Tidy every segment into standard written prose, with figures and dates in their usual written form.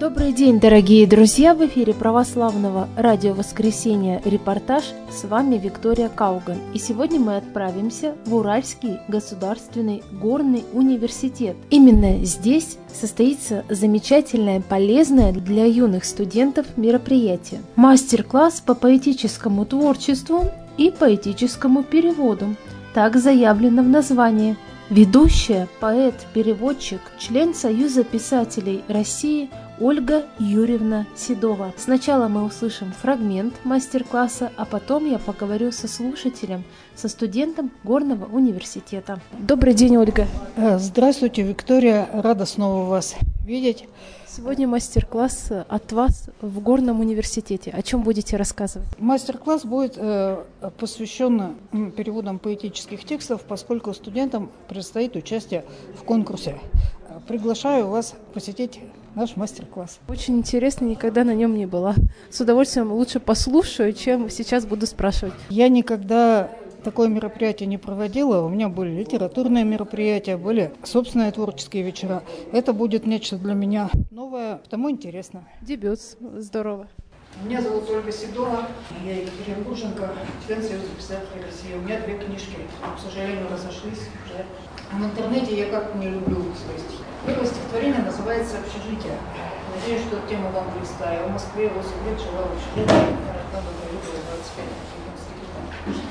Добрый день, дорогие друзья! В эфире православного радио «Воскресенье» репортаж. С вами Виктория Кауган. И сегодня мы отправимся в Уральский государственный горный университет. Именно здесь состоится замечательное, полезное для юных студентов мероприятие. Мастер-класс по поэтическому творчеству и поэтическому переводу. Так заявлено в названии. Ведущая, поэт, переводчик, член Союза писателей России Ольга Юрьевна Седова. Сначала мы услышим фрагмент мастер-класса, а потом я поговорю со слушателем, со студентом Горного университета. Добрый день, Ольга. Здравствуйте, Виктория. Рада снова вас видеть. Сегодня мастер-класс от вас в Горном университете. О чем будете рассказывать? Мастер-класс будет посвящен переводам поэтических текстов, поскольку студентам предстоит участие в конкурсе. Приглашаю вас посетить наш мастер-класс. Очень интересно, никогда на нем не была. С удовольствием лучше послушаю, чем сейчас буду спрашивать. Я никогда такое мероприятие не проводила. У меня были литературные мероприятия, были собственные творческие вечера. Это будет нечто для меня новое, потому интересно. Дебют, здорово. Меня зовут Ольга Седова, я екатеринбурженка, член Союза писателей России. У меня 2 книжки, к сожалению, разошлись уже. В интернете я как-то не люблю свои стихи. Первое стихотворение называется «Общежитие». Надеюсь, что эту тему вам близка. Я в Москве 8 лет жила в общежитии, там было 25 институтов.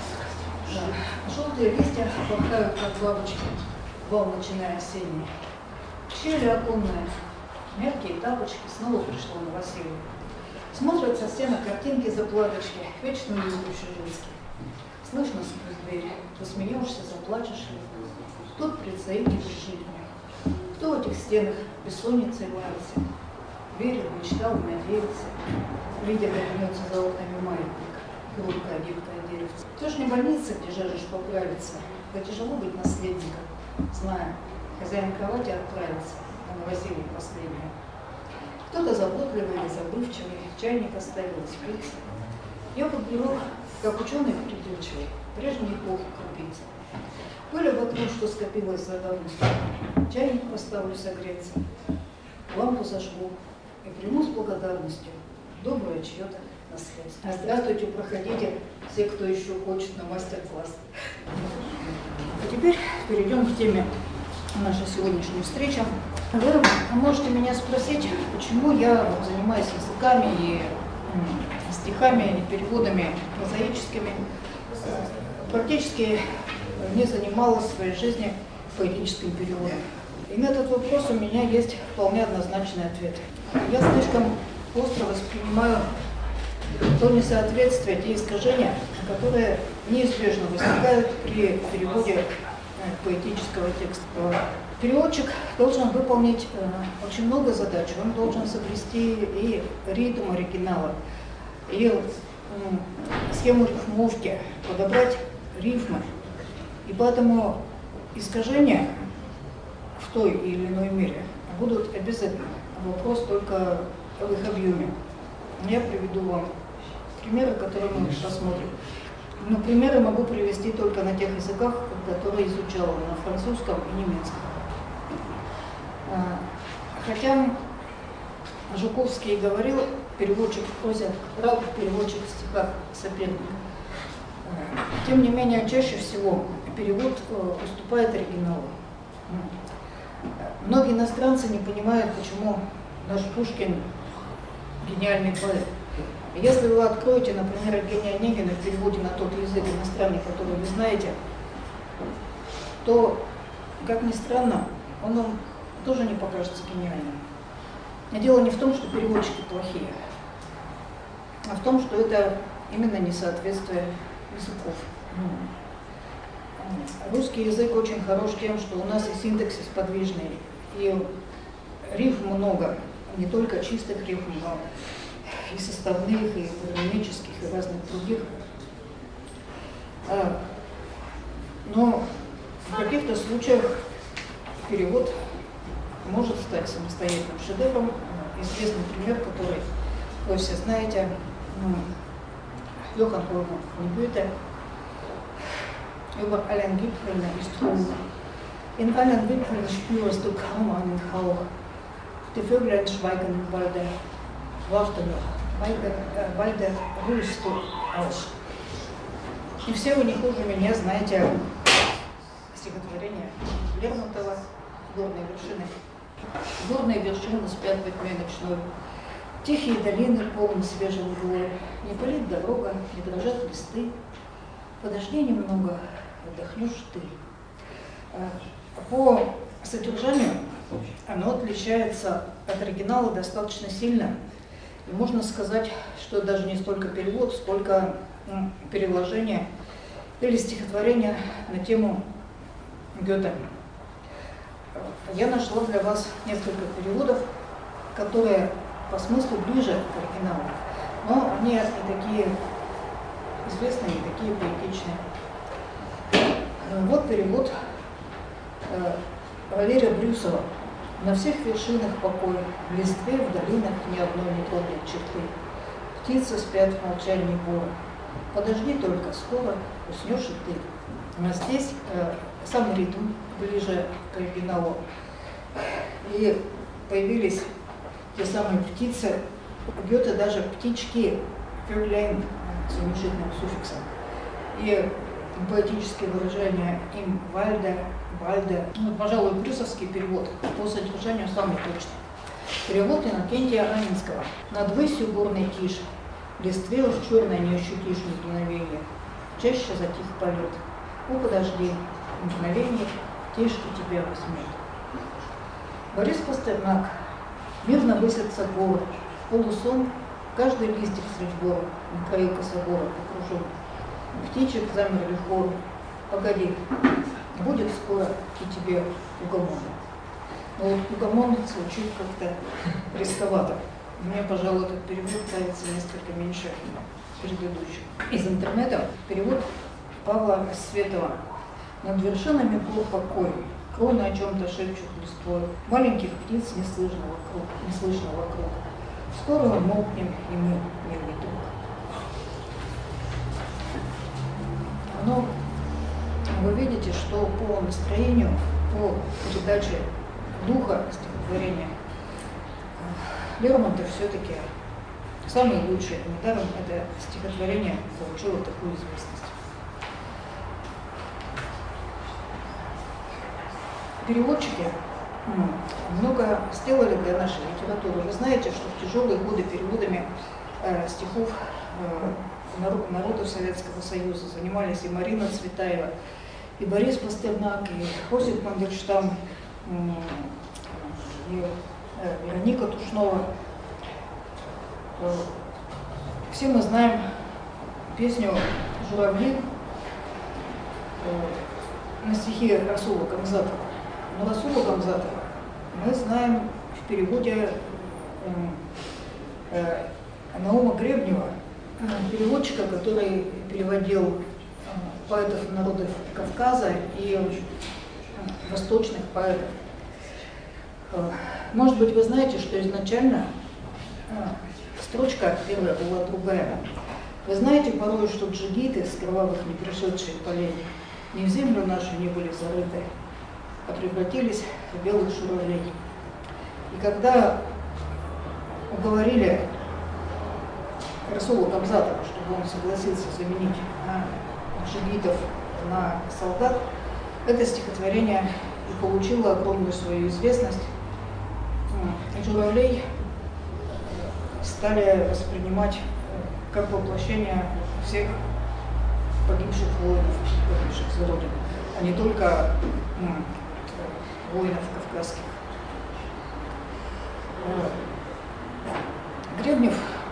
Желтые листья порхают, как бабочки, бал начиная осенний. Щели оконные, мягкие тапочки, снова пришло новоселье. Смотрят со стенок картинки закладочки, вечно любящие женские. Слышно сквозь дверь, посмеешься, заплачешь ли. Тут предстоит жить мне. Кто в этих стенах бессонницей лается, верил, мечтал, надеялся, видя, как гнется за окнами маятник, хрупкое гибкое деревце. Кто ж не больница, где жаждешь поправиться, да тяжело быть наследником, зная, хозяин кровати отправится на новоселье последнее. Кто-то заботливый или забывчивый, чайник оставил, спится. Я подберу, как ученый придирчивый, прежний эпоху крупицы. Пыль вокруг, что скопилось за давностью, чайник поставлю согреться, лампу зажгу и приму с благодарностью доброе чье-то наследство. Здравствуйте, проходите, все, кто еще хочет на мастер-класс. А теперь перейдем к теме нашей сегодняшней встречи. Вы можете меня спросить, почему я занимаюсь языками и стихами, и переводами прозаическими. Практически не занималась в своей жизни поэтическим переводом. И на этот вопрос у меня есть вполне однозначный ответ. Я слишком остро воспринимаю то несоответствие, те искажения, которые неизбежно возникают при переводе поэтического текста. Переводчик должен выполнить очень много задач. Он должен соблюсти и ритм оригинала, и схему рифмовки, подобрать рифмы. И поэтому искажения в той или иной мере будут обязательно. Вопрос только в их объеме. Я приведу вам примеры, которые мы посмотрим. Но примеры могу привести только на тех языках, которые изучала, на французском и немецком. Хотя Жуковский говорил, переводчик в прозе раб, переводчик в стихах соперник. Тем не менее, чаще всего перевод уступает оригиналу. Многие иностранцы не понимают, почему наш Пушкин гениальный поэт. Если вы откроете, например, Евгения Онегина в переводе на тот язык иностранный, который вы знаете, то, как ни странно, он вам тоже не покажется гениальным. Но дело не в том, что переводчики плохие, а в том, что это именно несоответствие языков. Русский язык очень хорош тем, что у нас и синтаксис подвижный, и рифм много, не только чистых рифм, но и составных, и паронимических, и разных других. Но в каких-то случаях перевод может стать самостоятельным шедевром. Известный пример, который вы все знаете, Johann Wolfgang von Goethe, über allen Gipfeln ist Ruhe. In allen Wipfeln spürst du kaum einen Hauch Die Vöglein schweigen im Walde, warten noch, Walde ruhst du aus. И все вы не хуже меня знаете стихотворение Лермонтова «Горные вершины». Горные вершины спят во тьме ночной, тихие долины полны свежей мглой, не пылит дорога, не дрожат листы, подожди немного, отдохнешь ты. По содержанию оно отличается от оригинала достаточно сильно. И можно сказать, что даже не столько перевод, сколько переложение или стихотворение на тему Гёте. Я нашла для вас несколько переводов, которые по смыслу ближе к оригиналу, но они не такие известные, не такие поэтичные. Вот перевод Валерия Брюсова. На всех вершинах покой, в листве, в долинах ни одной не трогает черты. Птицы спят в молчании бора. Подожди только, скоро уснешь и ты. А здесь сам ритм ближе к оригиналу. И появились те самые птицы. У Гёте даже птички, Vöglein с уменьшительным суффиксом. И поэтические выражения им Вальде, Вальде. Ну, пожалуй, брюсовский перевод по содержанию самый точный. Перевод Иннокентия Анинского. Над высью горной тишь, листве уж черной не ощутишь мгновенье. Чаще затих полет. О, подожди, мгновенье, тишки тебя посмеет. Борис Пастернак. Мирно высятся горы, полусон, каждый листик средь гор, на краю косогора окружен. Птичек замерли хором. Погоди, будет скоро и тебе угомон. Но вот угомон звучит как-то рисковато. Мне, пожалуй, этот перевод кажется несколько меньше предыдущих. Из интернета перевод Павла Светова. Над вершинами гор покой, кроны о чем-то шепчут листвой, маленьких птиц не слышно вокруг. Скоро умолкнем, и мы, милый друг. Но вы видите, что по настроению, по передаче духа стихотворения Лермонтов все-таки самый лучший. Недаром это стихотворение получило такую известность. Переводчики много сделали для нашей литературы. Вы знаете, что в тяжелые годы переводами стихов народов Советского Союза занимались и Марина Цветаева, и Борис Пастернак, и Осип Мандельштам, и Вероника Тушнова. Все мы знаем песню «Журавли» на стихи Расула Гамзатова. Но Расула Гамзатова мы знаем в переводе Наума Гребнева, переводчика, который переводил поэтов народов Кавказа и восточных поэтов. Может быть, вы знаете, что изначально строчка первая была другая. Вы знаете порой, что джигиты с кровавых не пришедших полей ни в землю нашу не были зарыты, а превратились в белых журавлей. И когда уговорили Расула Гамзатова, чтобы он согласился заменить джигитов на солдат, это стихотворение и получило огромную свою известность. Журавлей стали воспринимать как воплощение всех погибших воинов, погибших за Родину, а не только воинов кавказских. Гребнев,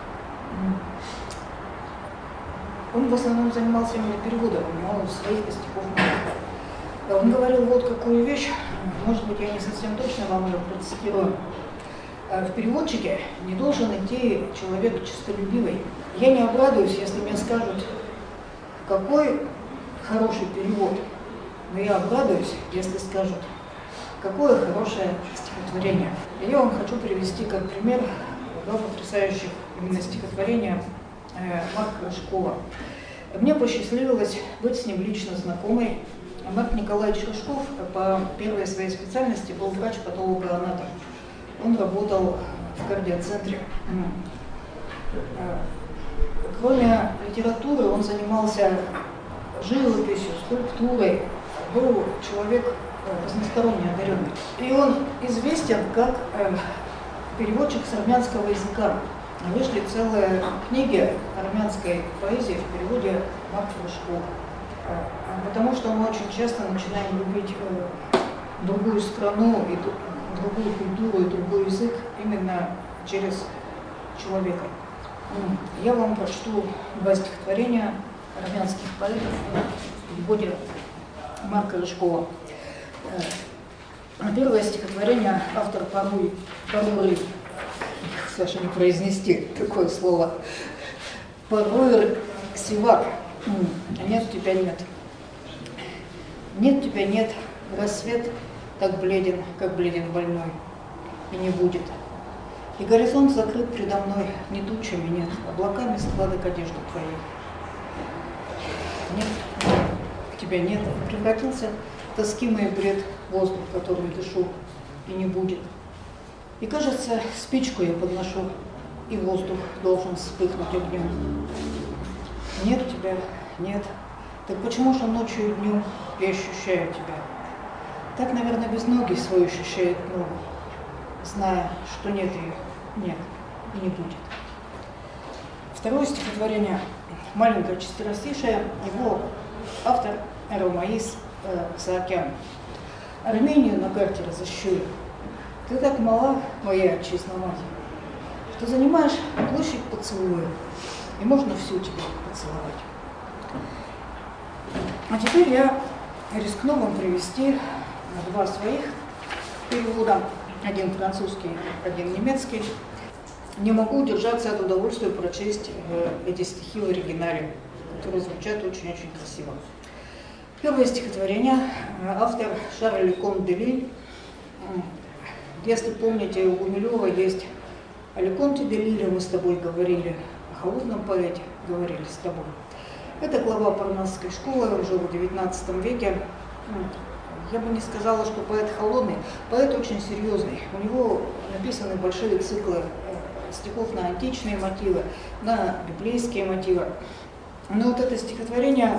он в основном занимался именно переводом, но своих стихов много. Он говорил вот какую вещь, может быть, я не совсем точно вам ее процитирую. В переводчике не должен идти человек честолюбивый. Я не обрадуюсь, если мне скажут, какой хороший перевод, но я обрадуюсь, если скажут, какое хорошее стихотворение. И я вам хочу привести как пример два потрясающих именно стихотворения Марка Рыжкова. Мне посчастливилось быть с ним лично знакомой. Марк Николаевич Рыжков по первой своей специальности был врач-патологоанатом. Он работал в кардиоцентре. Кроме литературы, он занимался живописью, скульптурой, был человек разносторонне одаренный. И он известен как переводчик с армянского языка. Вышли целые книги армянской поэзии в переводе Марка Рыжкова. Потому что мы очень часто начинаем любить другую страну, и другую культуру, и другой язык именно через человека. Я вам прочту два стихотворения армянских поэтов в переводе Марка Рыжкова. Первое стихотворение автор порой, Саша, не произнести такое слово, порой сивак. Нет тебя нет. Нет тебя нет, рассвет так бледен, как бледен больной, и не будет. И горизонт закрыт предо мной не тучами, нет, облаками складок одежды твоей. Нет, тебя нет, превратился в тоскимый бред воздух, которым дышу, и не будет. И кажется, спичку я подношу, и воздух должен вспыхнуть огнем. Нет тебя, нет. Так почему же ночью и днем я ощущаю тебя? Так, наверное, безногий свой ощущает ногу, зная, что нет ее, нет и не будет. Второе стихотворение, маленькое четверостишее, его автор Ромаис Саакян. Армению на карте разыщу. Ты так мала, моя отчизна мать, что занимаешь площадь поцелуя, и можно всю тебя поцеловать. А теперь я рискну вам привести два своих перевода, один французский, один немецкий. Не могу удержаться от удовольствия прочесть эти стихи в оригинале, которые звучат очень-очень красиво. Первое стихотворение, автор Шарль Лекон де Лиль. Если помните, у Гумилева есть о Леконте де Лиле, мы с тобой говорили, о холодном поэте говорили с тобой. Это глава парнасской школы, он жил в XIX веке. Я бы не сказала, что поэт холодный, поэт очень серьезный. У него написаны большие циклы стихов на античные мотивы, на библейские мотивы. Но вот это стихотворение,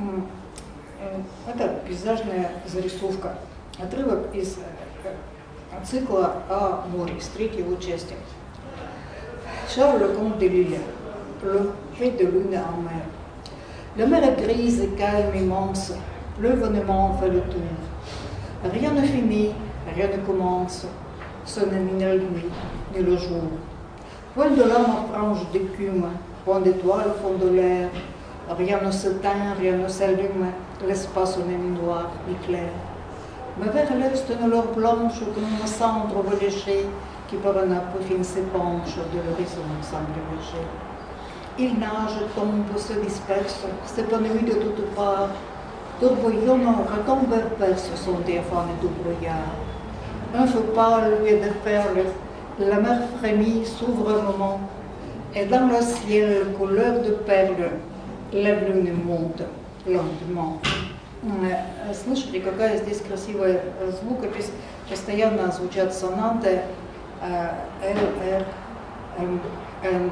это пейзажная зарисовка, отрывок из цикла о море, с третьей его части. Charles Lecomte de Lille, le fait de lune en mer. La mer est grise et calme, immense, l'événement fait le tour. Rien ne finit, rien ne commence, ce n'est ni la nuit, ni le jour. Voile de l'âme en frange d'écume, point d'étoiles fond de l'air, rien ne s'éteint, rien ne s'allume, l'espace n'est ni noir, ni clair. Mais vers l'est une lueur blanche comme une cendre reléchée, qui par un peu fin s'épanche de l'horizon semble léger. Il nage, tombe, se disperse, s'épanouit de toutes parts. Tourbillonnant, retombe vers perce son diaphane de brouillard. Un feu pâle lui de perles, la mer frémit, s'ouvre un moment, et dans le ciel, couleur de perles, la lune monte lentement. Слышите, какая здесь красивая звукопись, постоянно звучат сонаты Л, Р, М, Н.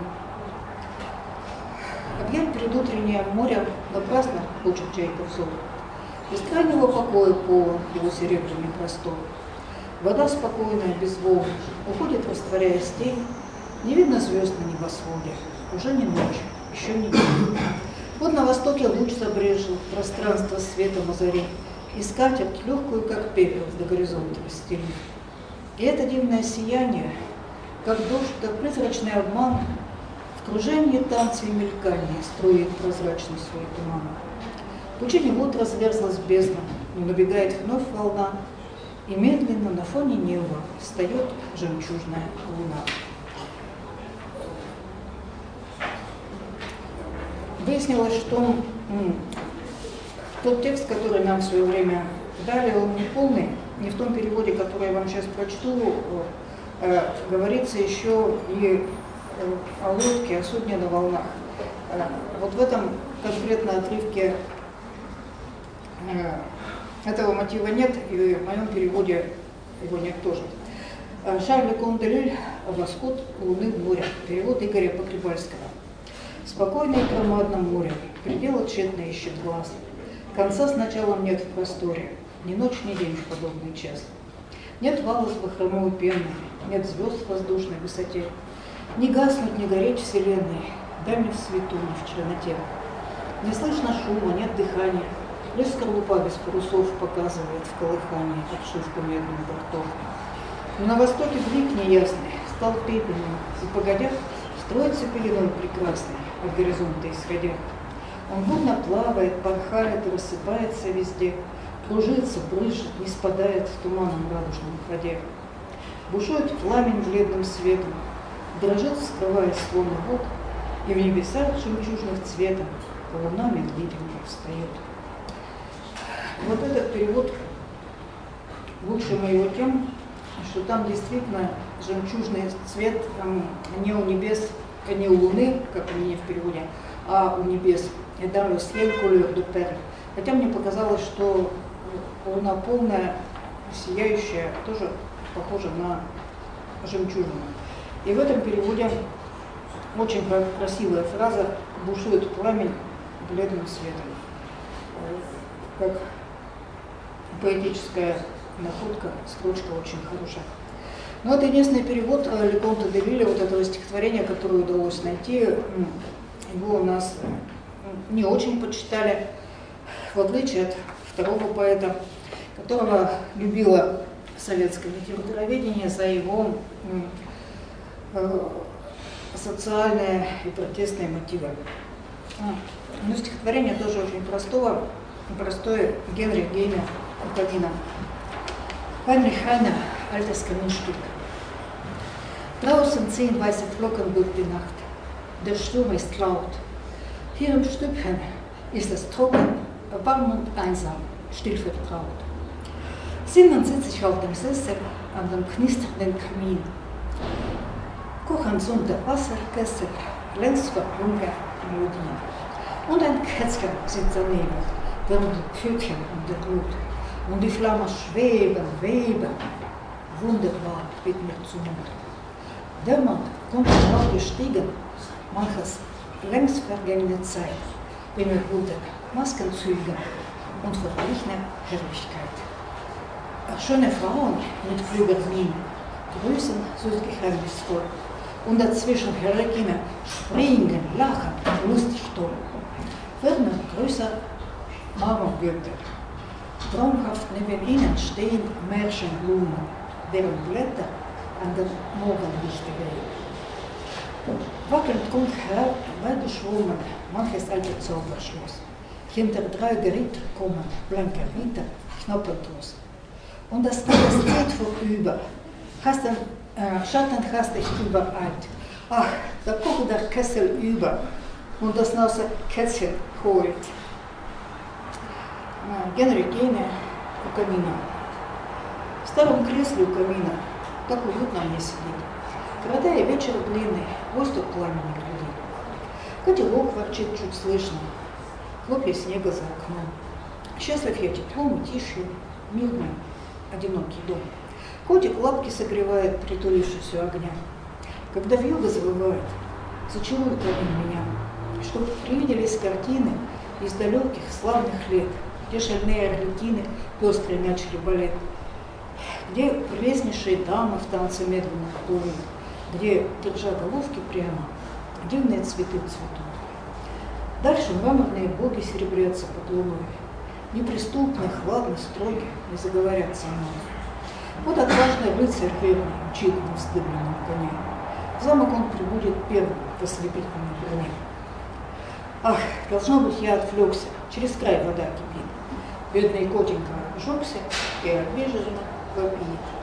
Объем предутреннее море напрасно хочет чайка взор. Из крайнего покоя полон его серебряный простор. Вода спокойная, без волн, уходит, растворяясь тень. Не видно звезд на небосводе, уже не ночь, еще не день. Вот на востоке луч забрежил, пространство светом озарит, и скатерть легкую, как пепел, до горизонта расстелит. И это дивное сияние, как дождь, как призрачный обман, в кружении танца и мелькания струит прозрачный свой туман. В пучине вод разверзлась бездна, но набегает вновь волна, и медленно на фоне неба встает жемчужная луна. Выяснилось, что тот текст, который нам в свое время дали, он не полный, не в том переводе, который я вам сейчас прочту, говорится еще и о лодке, о судне на волнах. Вот в этом конкретно отрывке этого мотива нет, и в моем переводе его нет тоже. Шарль Лекон де Лиль «Восход луны в море». Перевод Игоря Погребальского. Спокойно и громадно море, предела тщетно ищет глаз. Конца с началом нет в просторе, ни ночь, ни день в подобный час. Нет вала с бахромовой пеной, нет звезд в воздушной высоте. Не гаснуть, не гореть вселенной, дай мне в свету, не в черноте. Не слышно шума, нет дыхания, лишь скорлупа без парусов показывает в колыхании обшивку медных бортов. Но на востоке блик неясный стал пепельным, и погодя строится пеленой прекрасной, от горизонта исходя. Он бурно плавает, порхает и рассыпается везде, кружится, брызжет, не спадает в туманном радужном ходе. Бушует пламень бледным светом, дрожит, скрываясь словно вод, и в небесах жемчужных цветом луна медлительно встает. Вот этот перевод лучше моего тем, что там действительно жемчужный цвет не у небес, не у луны, как у меня в переводе, а у небес. Et dans le ciel couleur de perle. Хотя мне показалось, что луна полная, сияющая, тоже похожа на жемчужину. И в этом переводе очень красивая фраза «бушует пламень бледным светом». Как поэтическая находка, строчка очень хорошая. Но это единственный перевод Леконта де Лиля, вот этого стихотворения, которое удалось найти. Его у нас не очень почитали, в отличие от второго поэта, которого любила советское литературоведение за его социальные и протестные мотивы. Но стихотворение тоже очень простое Генрих Гейне Камина. Heinrich Heine, altes Kaminstück. Draußen ziehen weiße Flocken durch die Nacht. Der Sturm ist laut. Hier im Stübchen ist es trocken, warm und einsam, still vertraut. Sinnend sitze ich auf dem Sessel an dem knisternden Kamin. Kochen unter Wasserkessel, längst verhungert Melodien. Und ein Kätzchen sitzt daneben, während die Pfötchen um der Glut. Und die Flammen schweben, weben, wunderbar wird mir zumut. Dämmernd kommt heraufgestiegen, manches längst vergangene Zeit, wenn wir gute Maskenzüge und verblichene Herrlichkeit. Schöne Frauen mit kluger Miene grüßen süß geheimnisvoll und dazwischen Herrekinder springen, lachen, lustig toll. Ferner größer Marmorgötter. Traumhaft neben ihnen stehen Märchenblumen, deren Blätter an der Morgenlichte wehen. Wackelnd kommt herbeigeschwommen manches alte Zauberschloss. Hinter 3 Geritter kommen blanke Ritter, knoppenlos. Und das alles geht vorüber, Schatten hastig übereilt. Ach, da kocht der Kessel über und das nasse Kätzchen heult. Генрих Гейне у камина. В старом кресле у камина так уютно мне сидит. Когда и вечер длинный, воздух пламени глядит. Котелок ворчит чуть слышно, хлопья снега за окном. Счастлив я теплом и тишью, мирный, одинокий дом. Котик лапки согревает, притулившись у огня. Когда вьюга завывает, зачарует один меня, чтоб привиделись картины из далеких славных лет, где шальные аргентины пестрые начали балет, где прелестнейшие дамы в танце медленно плывут, где, держа головки прямо, дивные цветы цветут. Дальше мраморные боги серебрятся под луной, неприступно, хладно, строги, не заговорят со мной. Вот отважный рыцарь верный мчит на вздыбленном коне. В замок он прибудет первым в ослепительной броне. Ах, должно быть, я отвлекся, через край вода кипит. Бедный котенька обжегся и обиженно вопит.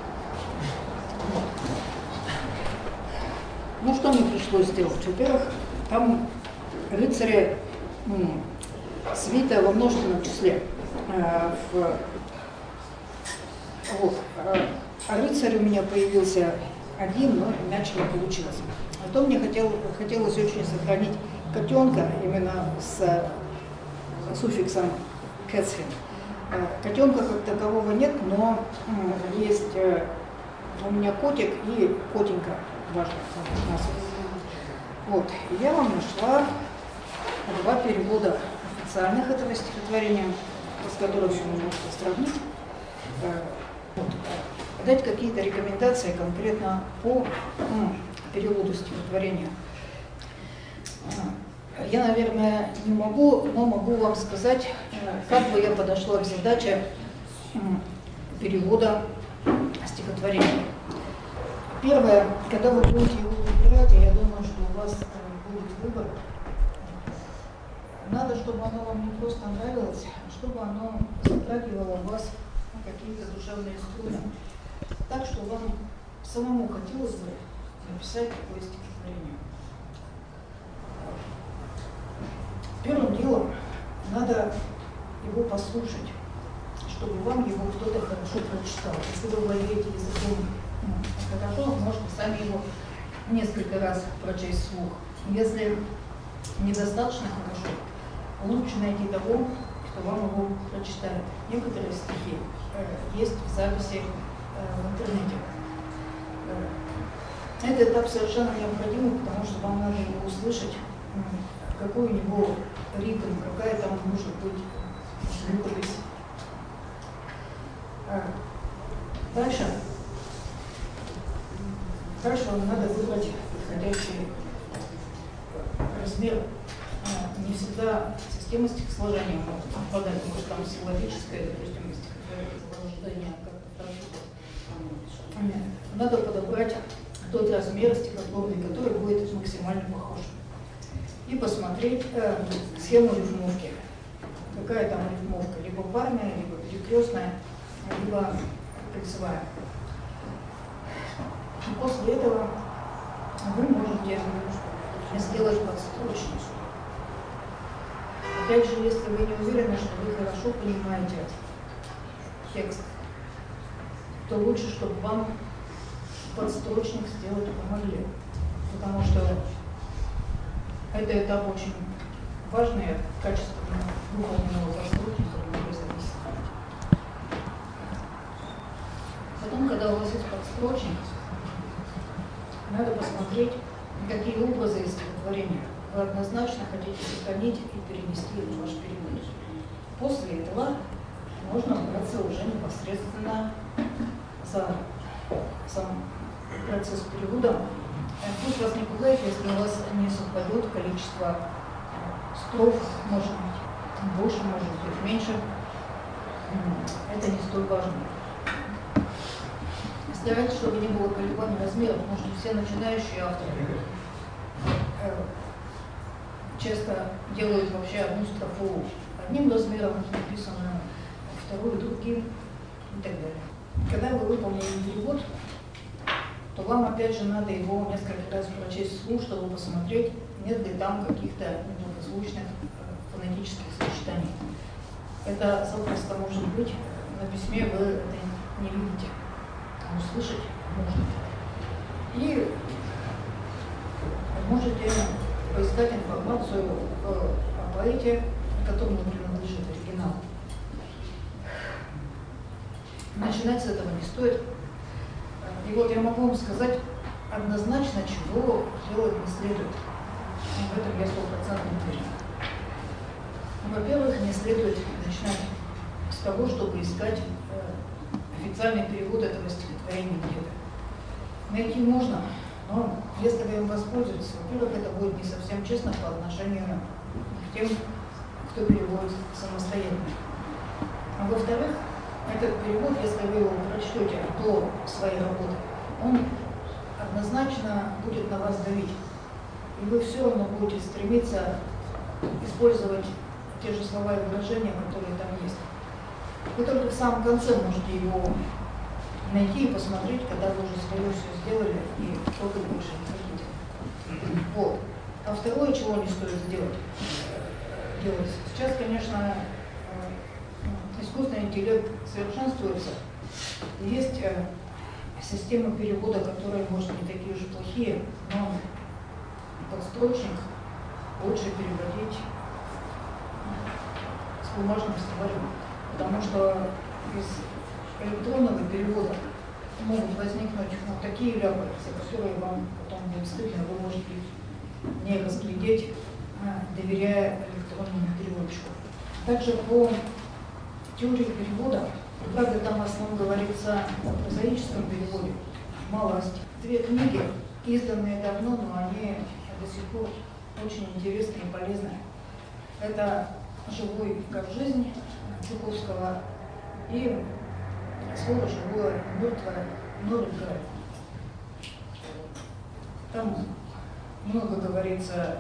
Ну, что мне пришлось сделать? Во-первых, там рыцари свита во множественном числе. А рыцарь у меня появился один, но иначе не получилось. А то мне хотелось очень сохранить котенка именно с суффиксом «кэцхен». Котенка как такового нет, но есть у меня котик и котенька важно у нас. Вот, и я вам нашла два перевода официальных этого стихотворения, с которыми вы можете сравнить. Вот. Дать какие-то рекомендации конкретно по переводу стихотворения. Я, наверное, не могу, но могу вам сказать, как бы я подошла к задаче перевода стихотворения. Первое, когда вы будете его выбирать, я думаю, что у вас будет выбор, надо, чтобы оно вам не просто нравилось, а чтобы оно затрагивало вас на какие-то душевные струны. Так, что вам самому хотелось бы написать такое стихотворение. Первым делом надо его послушать, чтобы вам его кто-то хорошо прочитал. Если вы владеете языком хорошо, можно сами его несколько раз прочесть вслух. Если недостаточно хорошо, лучше найти того, кто вам его прочитает. Некоторые стихи есть в записи в интернете. Этот этап совершенно необходим, потому что вам надо его услышать, какой у него ритм, какая там может быть звуковость. Дальше вам надо выбрать подходящий размер. Не всегда система стихосложения может совпадать, может там силлабическое, допустим, стихосложение как-то. Надо подобрать тот размер стихотворный, который будет максимально похож. И посмотреть схему рифмовки. Какая там рифмовка, либо парная, либо перекрестная, либо кольцевая. И после этого вы можете сделать подстрочник. Опять же, если вы не уверены, что вы хорошо понимаете текст, то лучше, чтобы вам подстрочник сделать помогли. Потому что это этап очень важный, от качественного выполненного подстрочника много зависит. Потом, когда у вас есть подстрочник, надо посмотреть, какие образы из стихотворения вы однозначно хотите сохранить и перенести в ваш перевод. После этого можно браться уже непосредственно за сам процесс перевода. Пусть вас не пугает, если у вас не совпадет количество строф, может быть больше, может быть меньше. Это не столь важно. Старайтесь, чтобы не было колебаний размеров, потому что все начинающие авторы часто делают вообще одну строфу одним размером, написанную, вторую другим и так далее. Когда вы выполнили перевод, то вам опять же надо его несколько раз прочесть вслух, чтобы посмотреть, нет ли там каких-то благозвучных фонетических сочетаний. Это запросто может быть, на письме вы это не видите, а услышать можно. И можете поискать информацию о поэте, которому принадлежит оригинал. Начинать с этого не стоит. И вот я могу вам сказать однозначно, чего делать не следует. В этом я 100% уверен. Во-первых, не следует начинать с того, чтобы искать официальный перевод этого стихотворения где-то. Найти можно, но если вы им воспользуетесь, во-первых, это будет не совсем честно по отношению к тем, кто переводит самостоятельно. А во-вторых, этот перевод, если вы его прочтете до своей работы, он однозначно будет на вас давить. И вы все равно будете стремиться использовать те же слова и выражения, которые там есть. Вы только в самом конце можете его найти и посмотреть, когда вы уже свое все сделали и трогать больше не хотите. Вот. А второе, чего не стоит делать. Сейчас, конечно, искусственный интеллект совершенствуется. Есть системы перевода, которые, может, не такие уж плохие, но подстрочник лучше переводить с бумажным словарем. Потому что из электронного перевода могут возникнуть вот такие ляпы, за которые вам потом будет стыдно, вы можете не разглядеть, доверяя электронному переводчику. Также по теории перевода, правда, там в основном говорится о прозаическом переводе, малости. Две книги, изданные давно, но они до сих пор очень интересные и полезные. Это «Живой как жизнь» Чуковского и «Слово живое, мертвое, новенькое». Там много говорится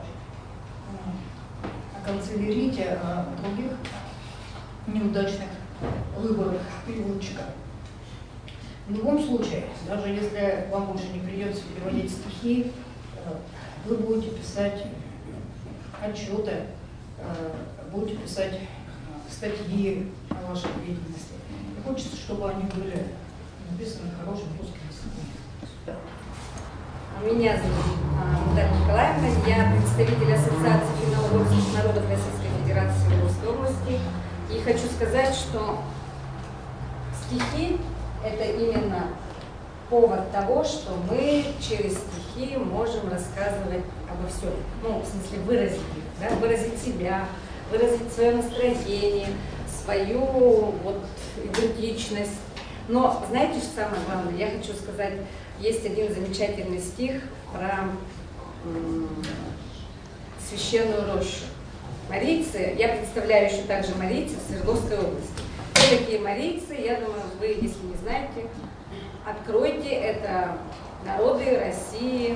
о канцелярите, о других неудачных выборах переводчика. В любом случае, даже если вам больше не придется переводить стихи, вы будете писать отчеты, будете писать статьи о вашей деятельности. И хочется, чтобы они были написаны хорошим русским языком. Меня зовут Наталья Николаевна, я представитель Ассоциации финно-угорских народов Российской Федерации Волжской области. И хочу сказать, что стихи – это именно повод того, что мы через стихи можем рассказывать обо всем. Ну, в смысле, выразить их, да? Выразить себя, выразить свое настроение, свою вот идентичность. Но знаете, что самое главное? Я хочу сказать, есть один замечательный стих про священную рощу. Марийцы, я представляю еще также марийцев в Свердловской области. Кто такие марийцы, я думаю, вы, если не знаете, откройте, это народы России.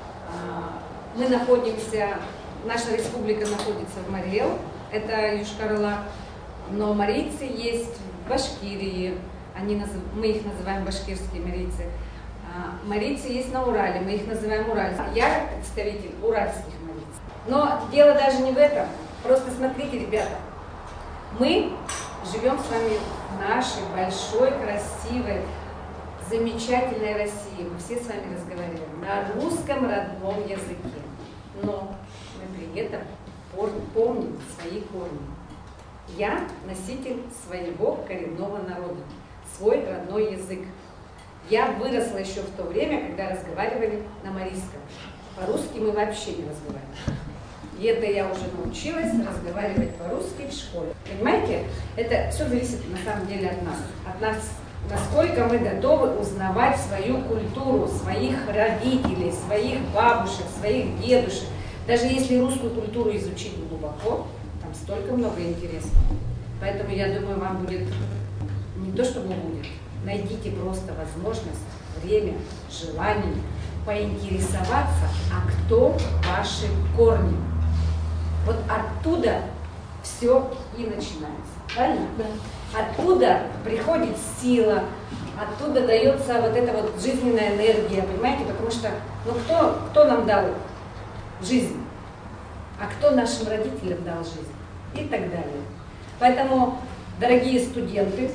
Мы находимся, наша республика находится в Марий-Эл, это Йошкар-Ола, но марийцы есть в Башкирии, мы их называем башкирские марийцы. Марийцы есть на Урале, мы их называем уральские. Я представитель уральских марийцев. Но дело даже не в этом. Просто смотрите, ребята, мы живем с вами в нашей большой, красивой, замечательной России. Мы все с вами разговариваем на русском родном языке. Но мы при этом помним свои корни. Я носитель своего коренного народа, свой родной язык. Я выросла еще в то время, когда разговаривали на марийском. По-русски мы вообще не разговаривали. И это я уже научилась разговаривать по-русски в школе. Понимаете, это все зависит на самом деле от нас. От нас, насколько мы готовы узнавать свою культуру, своих родителей, своих бабушек, своих дедушек. Даже если русскую культуру изучить глубоко, там столько много интересного. Поэтому я думаю, вам будет, не то чтобы будет, найдите просто возможность, время, желание поинтересоваться, а кто ваши корни. Вот оттуда все и начинается. Правильно? Да. Оттуда приходит сила, оттуда дается вот эта вот жизненная энергия, понимаете? Потому что, ну кто нам дал жизнь? А кто нашим родителям дал жизнь? И так далее. Поэтому, дорогие студенты,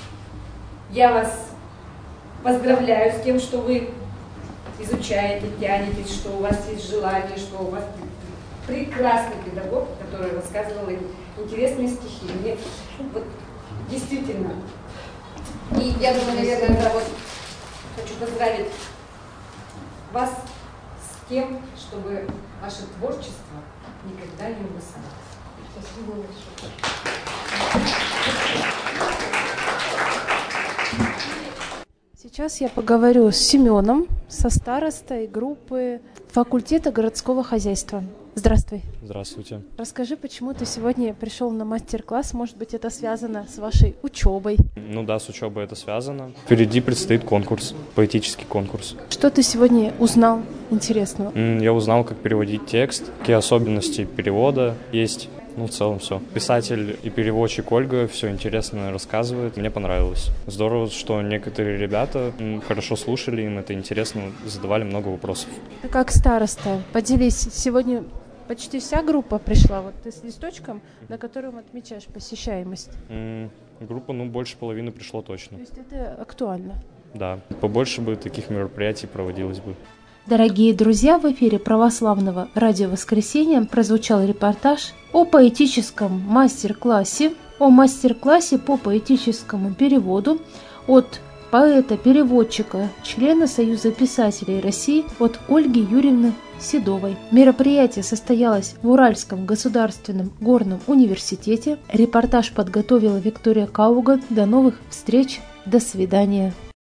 я вас поздравляю с тем, что вы изучаете, тянетесь, что у вас есть желание, что у вас прекрасный педагог, который рассказывал им интересные стихи. Мне вот действительно. И я думаю, наверное, да, вот хочу поздравить вас с тем, чтобы ваше творчество никогда не угасало. Спасибо большое. Сейчас я поговорю с Семеном, со старостой группы факультета городского хозяйства. Здравствуй. Здравствуйте. Расскажи, почему ты сегодня пришел на мастер-класс? Может быть, это связано с вашей учебой? Ну да, с учебой это связано. Впереди предстоит конкурс, поэтический конкурс. Что ты сегодня узнал интересного? Я узнал, как переводить текст, какие особенности перевода есть. Ну, в целом все. Писатель и переводчик Ольга все интересно рассказывает. Мне понравилось. Здорово, что некоторые ребята хорошо слушали, им это интересно, задавали много вопросов. Ты как староста, поделись. Сегодня почти вся группа пришла. Вот ты с листочком, на котором отмечаешь посещаемость. Группа, больше половины пришло точно. То есть это актуально? Да. Побольше бы таких мероприятий проводилось бы. Дорогие друзья, в эфире православного радио «Воскресенье» прозвучал репортаж о поэтическом мастер-классе по поэтическому переводу от поэта-переводчика, члена Союза писателей России от Ольги Юрьевны Седовой. Мероприятие состоялось в Уральском государственном горном университете. Репортаж подготовила Виктория Кауган. До новых встреч. До свидания.